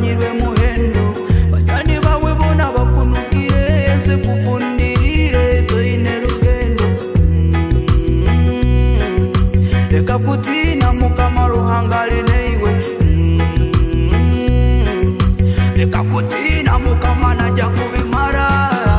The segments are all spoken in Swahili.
banyirwe muhendo banyani bawe bona bakunukire ense kufundire toine rugendo leka kutina mukama ruhangale neiwe leka kutina mukama naja kubimara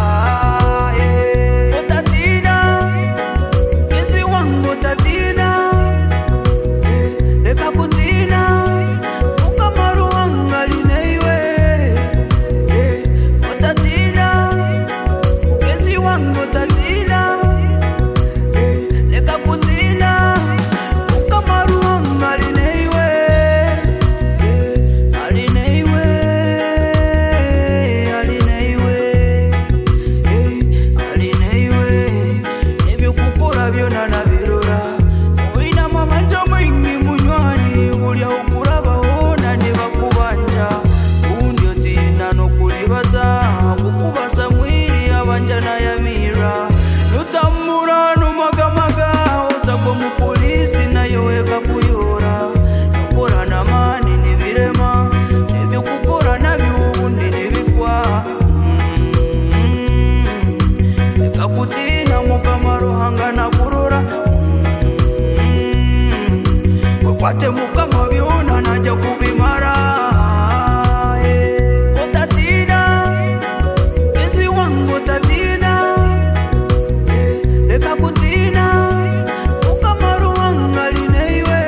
Wate mukama byona naja kubimara Tatina Enzi wangu tatina Leka kutina Mukama ruhanga lineiwe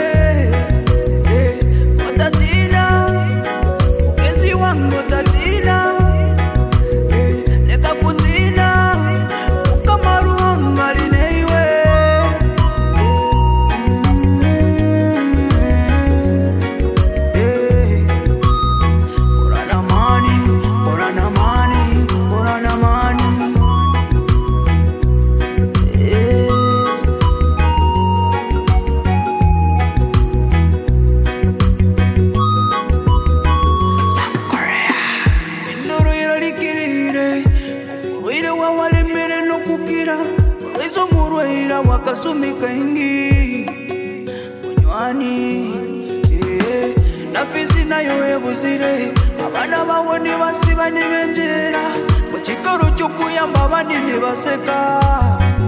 Tatina Enzi wangu tatina Leka kutina Mukama ruhanga lineiwe Wakasumika ingi Munywani Nafisi nayo ebuzire Abana bawe nibasiba nibenjera Mu kikaro cy'okuyamba abandi nibaseka